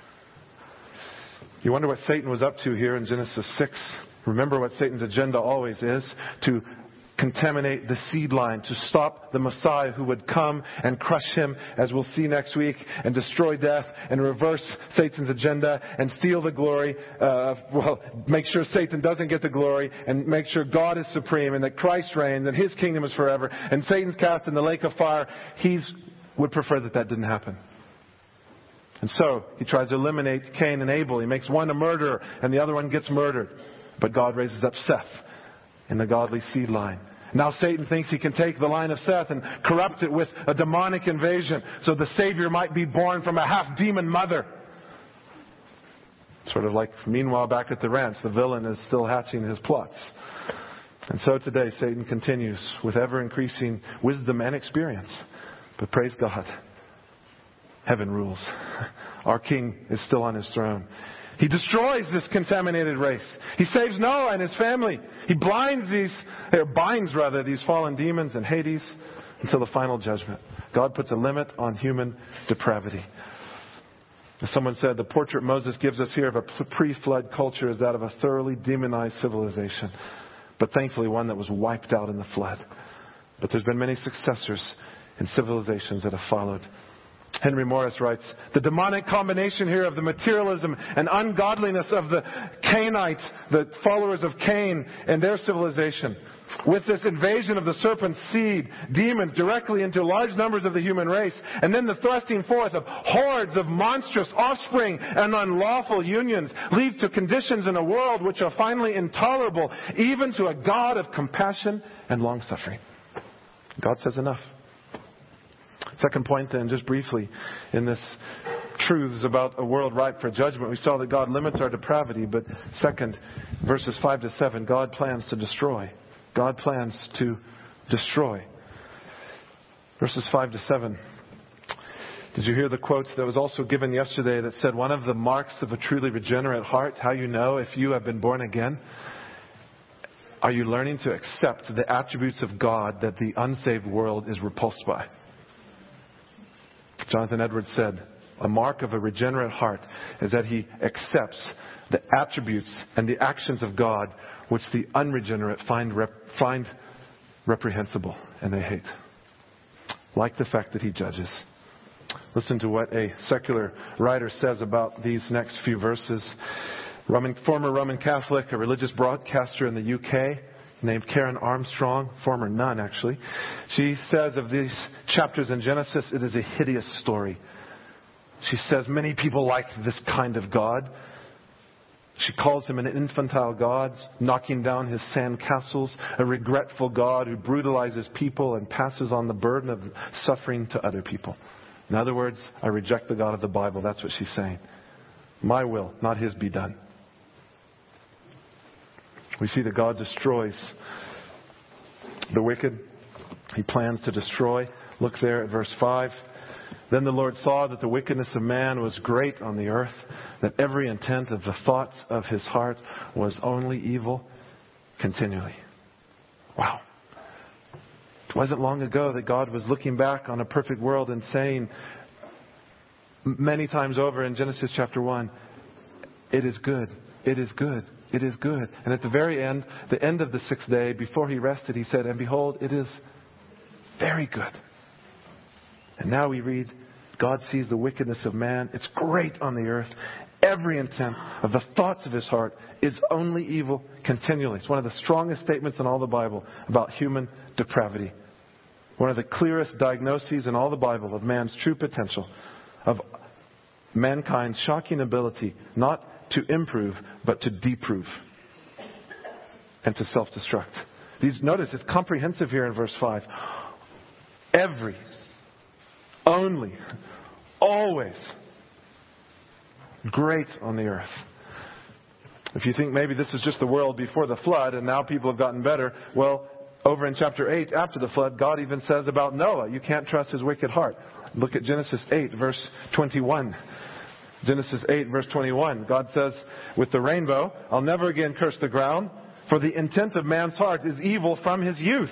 You wonder what Satan was up to here in Genesis 6. Remember what Satan's agenda always is: to contaminate the seed line, to stop the Messiah who would come and crush him, as we'll see next week, and destroy death and reverse Satan's agenda and steal the glory. Make sure Satan doesn't get the glory and make sure God is supreme and that Christ reigns and his kingdom is forever. And Satan's cast in the lake of fire. He would prefer that didn't happen. And so he tries to eliminate Cain and Abel. He makes one a murderer and the other one gets murdered. But God raises up Seth in the godly seed line. Now Satan thinks he can take the line of Seth and corrupt it with a demonic invasion so the Savior might be born from a half-demon mother. Sort of like, meanwhile, back at the ranch, the villain is still hatching his plots. And so today Satan continues with ever-increasing wisdom and experience. But praise God, heaven rules. Our King is still on his throne. He destroys this contaminated race. He saves Noah and his family. He binds these fallen demons in Hades until the final judgment. God puts a limit on human depravity. As someone said, the portrait Moses gives us here of a pre-flood culture is that of a thoroughly demonized civilization, but thankfully one that was wiped out in the flood. But there's been many successors in civilizations that have followed. Henry Morris writes, the demonic combination here of the materialism and ungodliness of the Cainites, the followers of Cain and their civilization, with this invasion of the serpent's seed, demons directly into large numbers of the human race, and then the thrusting forth of hordes of monstrous offspring and unlawful unions, lead to conditions in a world which are finally intolerable, even to a God of compassion and long-suffering. God says enough. Second point then, just briefly, in this truths about a world ripe for judgment, we saw that God limits our depravity, but second, verses 5 to 7, God plans to destroy. God plans to destroy. Verses 5 to 7. Did you hear the quote that was also given yesterday that said, one of the marks of a truly regenerate heart, how you know if you have been born again? Are you learning to accept the attributes of God that the unsaved world is repulsed by? Jonathan Edwards said, a mark of a regenerate heart is that he accepts the attributes and the actions of God which the unregenerate find reprehensible and they hate. Like the fact that he judges. Listen to what a secular writer says about these next few verses. Former Roman Catholic, a religious broadcaster in the UK, named Karen Armstrong, former nun actually. She says of these chapters in Genesis, it is a hideous story. She says many people like this kind of God. She calls him an infantile God, knocking down his sand castles, a regretful God who brutalizes people and passes on the burden of suffering to other people. In other words, I reject the God of the Bible. That's what she's saying. My will, not his, be done. We see that God destroys the wicked. He plans to destroy. Look there at verse 5. Then the Lord saw that the wickedness of man was great on the earth, that every intent of the thoughts of his heart was only evil continually. Wow. It wasn't long ago that God was looking back on a perfect world and saying many times over in Genesis chapter 1, it is good, it is good. It is good. And at the very end, the end of the sixth day, before he rested, he said, and behold, it is very good. And now we read, God sees the wickedness of man. It's great on the earth. Every intent of the thoughts of his heart is only evil continually. It's one of the strongest statements in all the Bible about human depravity. One of the clearest diagnoses in all the Bible of man's true potential, of mankind's shocking ability not to improve, but to deprove and to self-destruct. Notice it's comprehensive here in verse 5. Every, only, always, great on the earth. If you think maybe this is just the world before the flood and now people have gotten better, well, over in chapter 8, after the flood, God even says about Noah, you can't trust his wicked heart. Look at Genesis 8, verse 21. Genesis 8, verse 21. God says, with the rainbow, I'll never again curse the ground, for the intent of man's heart is evil from his youth.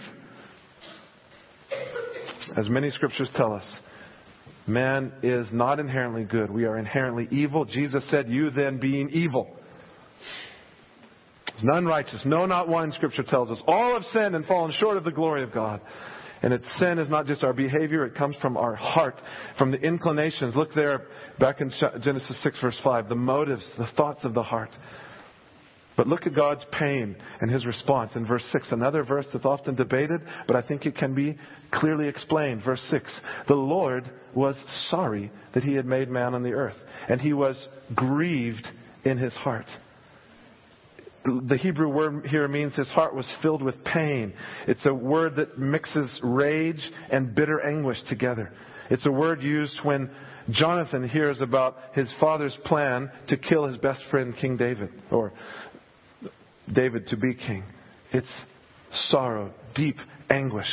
As many scriptures tell us, man is not inherently good. We are inherently evil. Jesus said, you then being evil. There's none righteous, no, not one, Scripture tells us. All have sinned and fallen short of the glory of God. And its sin is not just our behavior, it comes from our heart, from the inclinations. Look there, back in Genesis 6, verse 5, the motives, the thoughts of the heart. But look at God's pain and His response in verse 6, another verse that's often debated, but I think it can be clearly explained. Verse 6, the Lord was sorry that He had made man on the earth, and He was grieved in His heart. The Hebrew word here means his heart was filled with pain. It's a word that mixes rage and bitter anguish together. It's a word used when Jonathan hears about his father's plan to kill his best friend, King David, or David to be king. It's sorrow, deep anguish.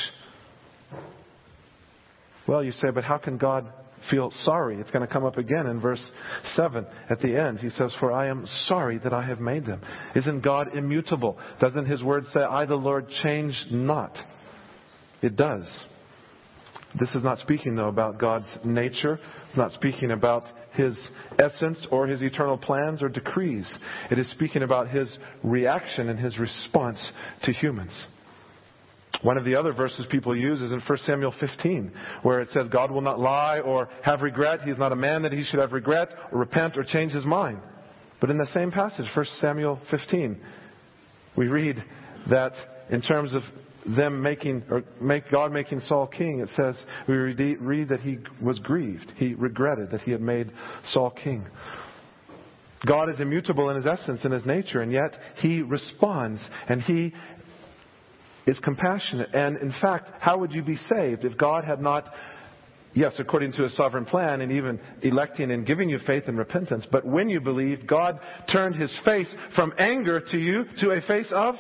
Well, you say, but how can God feel sorry? It's going to come up again in verse 7 at the end. He says, for I am sorry that I have made them. Isn't God immutable? Doesn't His word say, I the Lord change not? It does. This is not speaking, though, about God's nature. It's not speaking about His essence or His eternal plans or decrees. It is speaking about His reaction and His response to humans. One of the other verses people use is in 1 Samuel 15, where it says, God will not lie or have regret. He is not a man that He should have regret or repent or change His mind. But in the same passage, 1 Samuel 15, we read that in terms of them God making Saul king, it says, we read that He was grieved. He regretted that He had made Saul king. God is immutable in His essence and His nature, and yet He responds, and He is compassionate. And in fact, how would you be saved if God had not, yes, according to His sovereign plan, and even electing and giving you faith and repentance, but when you believed, God turned His face from anger to you to a face of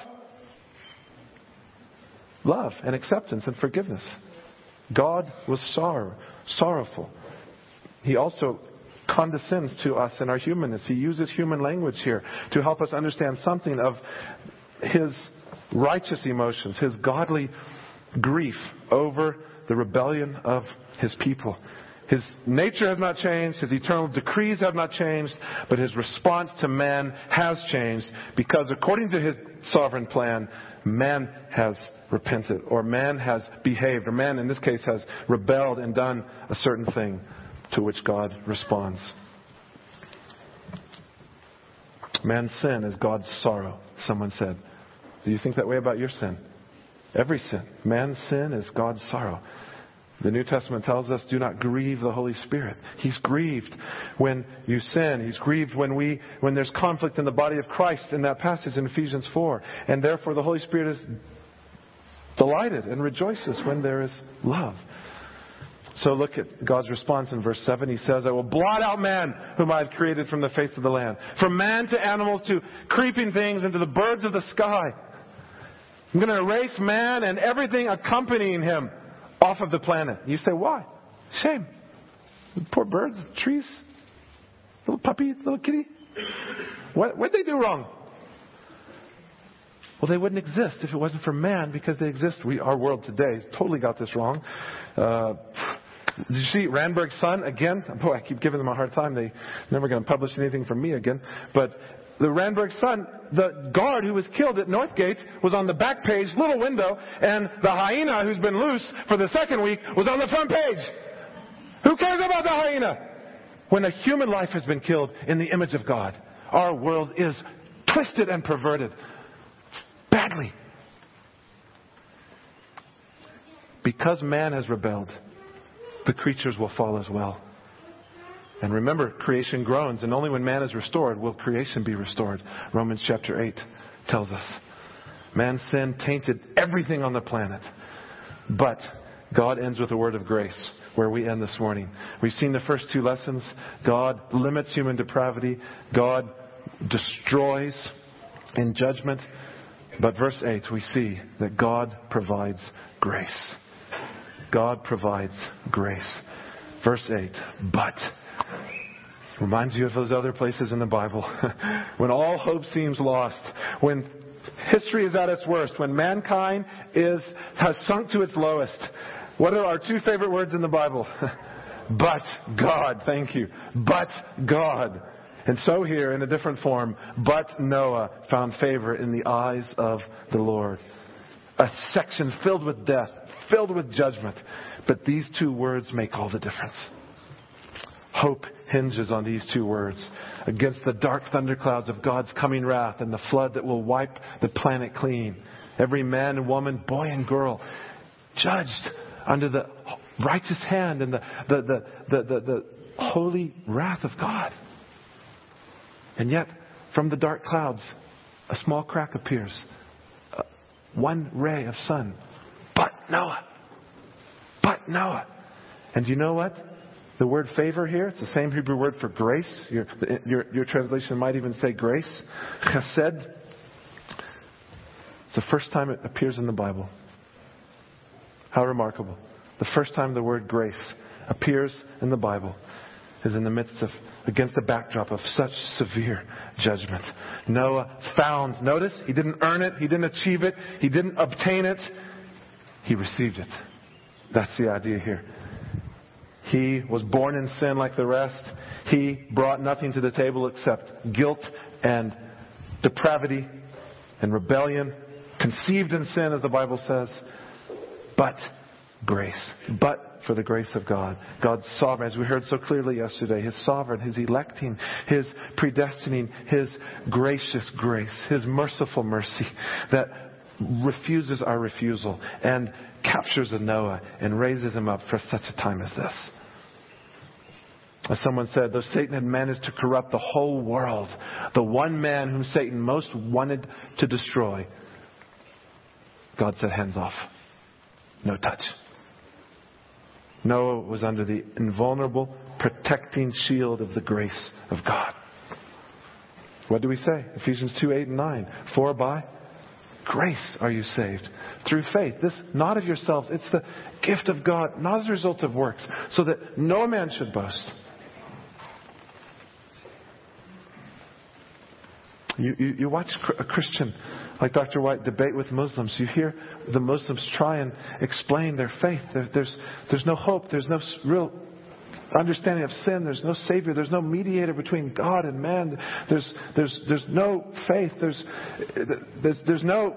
love and acceptance and forgiveness. God was sorrowful. He also condescends to us in our humanness. He uses human language here to help us understand something of His righteous emotions, His godly grief over the rebellion of His people. His nature has not changed, His eternal decrees have not changed, but His response to man has changed because according to His sovereign plan, man has repented, or man has behaved, or man in this case has rebelled and done a certain thing to which God responds. Man's sin is God's sorrow, someone said. Do you think that way about your sin? Every sin. Man's sin is God's sorrow. The New Testament tells us, do not grieve the Holy Spirit. He's grieved when you sin. He's grieved when there's conflict in the body of Christ in that passage in Ephesians 4. And therefore the Holy Spirit is delighted and rejoices when there is love. So look at God's response in verse 7. He says, I will blot out man whom I have created from the face of the land. From man to animals to creeping things and to the birds of the sky. I'm going to erase man and everything accompanying him off of the planet. You say, why? Shame. Poor birds, trees, little puppy, little kitty. What did they do wrong? Well, they wouldn't exist if it wasn't for man because they exist. Our world today totally got this wrong. Did you see Randburg's son again? Boy, I keep giving them a hard time. They're never going to publish anything from me again. But the Randburg son, the guard who was killed at Northgate was on the back page, little window, and the hyena who's been loose for the second week was on the front page. Who cares about the hyena? When a human life has been killed in the image of God, our world is twisted and perverted. Badly. Because man has rebelled, the creatures will fall as well. And remember, creation groans, and only when man is restored will creation be restored. Romans chapter 8 tells us. Man's sin tainted everything on the planet. But God ends with a word of grace, where we end this morning. We've seen the first two lessons. God limits human depravity. God destroys in judgment. But verse 8, we see that God provides grace. God provides grace. Verse 8, but. Reminds you of those other places in the Bible. When all hope seems lost. When history is at its worst. When mankind has sunk to its lowest. What are our two favorite words in the Bible? But God. Thank you. But God. And so here, in a different form, but Noah found favor in the eyes of the Lord. A section filled with death, filled with judgment. But these two words make all the difference. Hope hinges on these two words. Against the dark thunderclouds of God's coming wrath and the flood that will wipe the planet clean. Every man and woman, boy and girl, judged under the righteous hand and the holy wrath of God. And yet, from the dark clouds, a small crack appears. One ray of sun. But Noah. But Noah. And you know what? The word favor here, it's the same Hebrew word for grace. Your translation might even say grace. Chesed. It's the first time it appears in the Bible. How remarkable. The first time the word grace appears in the Bible is in the midst of, against the backdrop of such severe judgment. Noah found, notice, he didn't earn it, he didn't achieve it, he didn't obtain it, he received it. That's the idea here. He was born in sin like the rest. He brought nothing to the table except guilt and depravity and rebellion, conceived in sin, as the Bible says. But grace. But for the grace of God. God's sovereign, as we heard so clearly yesterday, His sovereign, His electing, His predestining, His gracious grace, His merciful mercy that refuses our refusal and captures a Noah and raises him up for such a time as this. As someone said, though Satan had managed to corrupt the whole world, the one man whom Satan most wanted to destroy, God said, hands off. No touch. Noah was under the invulnerable, protecting shield of the grace of God. What do we say? Ephesians 2, 8 and 9. For by grace are you saved. Through faith. This not of yourselves. It's the gift of God, not as a result of works, so that no man should boast. You watch a Christian like Dr. White debate with Muslims. You hear the Muslims try and explain their faith. There's no hope. There's no real understanding of sin. There's no Savior. There's no mediator between God and man. There's no faith. There's no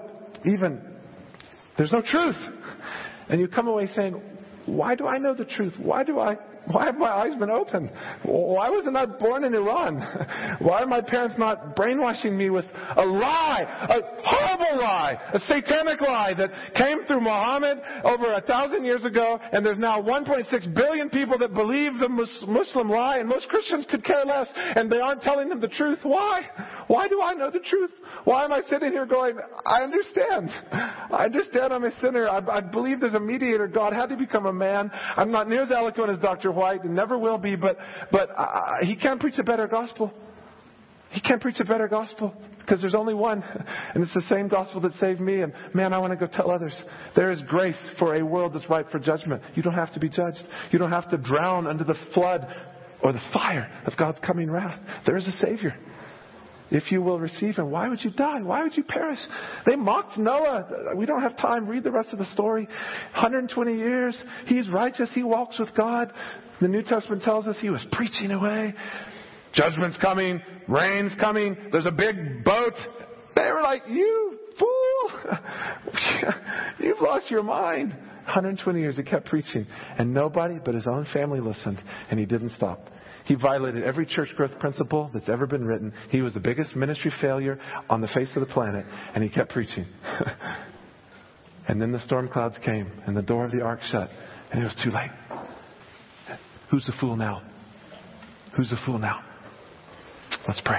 truth. And you come away saying, why do I know the truth? Why have my eyes been opened? Why wasn't I born in Iran? Why are my parents not brainwashing me with a lie, a horrible lie, a satanic lie that came through Muhammad over 1,000 years ago, and there's now 1.6 billion people that believe the Muslim lie, and most Christians could care less, and they aren't telling them the truth. Why? Why do I know the truth? Why am I sitting here going, I understand I'm a sinner. I believe there's a mediator. God had to become a man. I'm not near as eloquent as Dr. White and never will be, but he can't preach a better gospel. He can't preach a better gospel because there's only one, and it's the same gospel that saved me, and man, I want to go tell others. There is grace for a world that's ripe for judgment. You don't have to be judged. You don't have to drown under the flood or the fire of God's coming wrath. There is a Savior. If you will receive Him, why would you die? Why would you perish? They mocked Noah. We don't have time. Read the rest of the story. 120 years. He's righteous. He walks with God. The New Testament tells us he was preaching away. Judgment's coming. Rain's coming. There's a big boat. They were like, you fool. You've lost your mind. 120 years he kept preaching. And nobody but his own family listened. And he didn't stop. He violated every church growth principle that's ever been written. He was the biggest ministry failure on the face of the planet, and he kept preaching. And then the storm clouds came, and the door of the ark shut, and it was too late. Who's the fool now? Who's the fool now? Let's pray.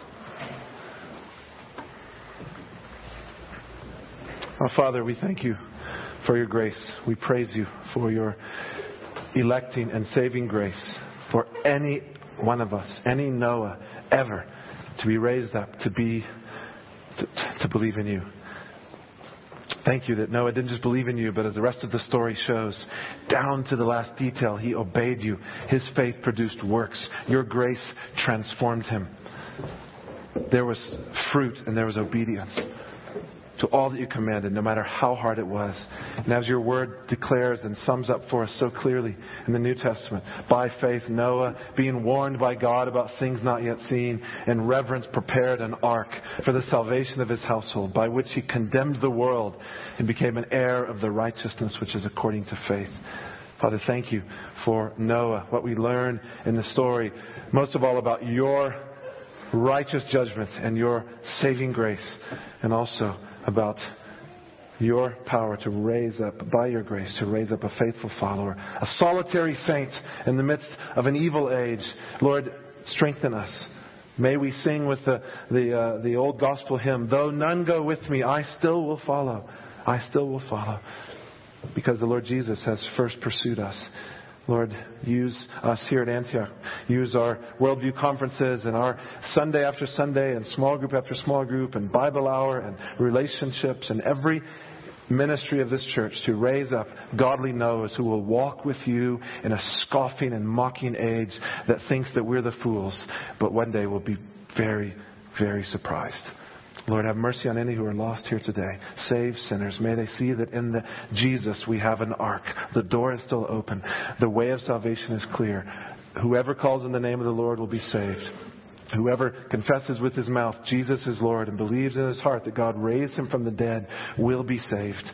Oh, Father, we thank you for your grace. We praise you for your electing and saving grace for any one of us, any Noah ever, to be raised up, to believe in you. Thank you that Noah didn't just believe in you, but as the rest of the story shows, down to the last detail, he obeyed you. His faith produced works. Your grace transformed him. There was fruit and there was obedience to all that you commanded, no matter how hard it was. And as your word declares and sums up for us so clearly in the New Testament, by faith Noah, being warned by God about things not yet seen, in reverence prepared an ark for the salvation of his household, by which he condemned the world and became an heir of the righteousness which is according to faith. Father, thank you for Noah, what we learn in the story, most of all about your righteous judgment and your saving grace, and also about your power to raise up, by your grace, to raise up a faithful follower, a solitary saint in the midst of an evil age. Lord, strengthen us. May we sing with the old gospel hymn, though none go with me, I still will follow. I still will follow. Because the Lord Jesus has first pursued us. Lord, use us here at Antioch. Use our Worldview conferences and our Sunday after Sunday and small group after small group and Bible hour and relationships and every ministry of this church to raise up godly Noahs who will walk with you in a scoffing and mocking age that thinks that we're the fools, but one day will be very, very surprised. Lord, have mercy on any who are lost here today. Save sinners. May they see that in Jesus we have an ark. The door is still open. The way of salvation is clear. Whoever calls in the name of the Lord will be saved. Whoever confesses with his mouth Jesus is Lord and believes in his heart that God raised him from the dead will be saved.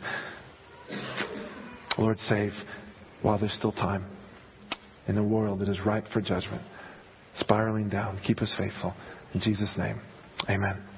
Lord, save while there's still time in a world that is ripe for judgment, spiraling down. Keep us faithful. In Jesus' name, amen.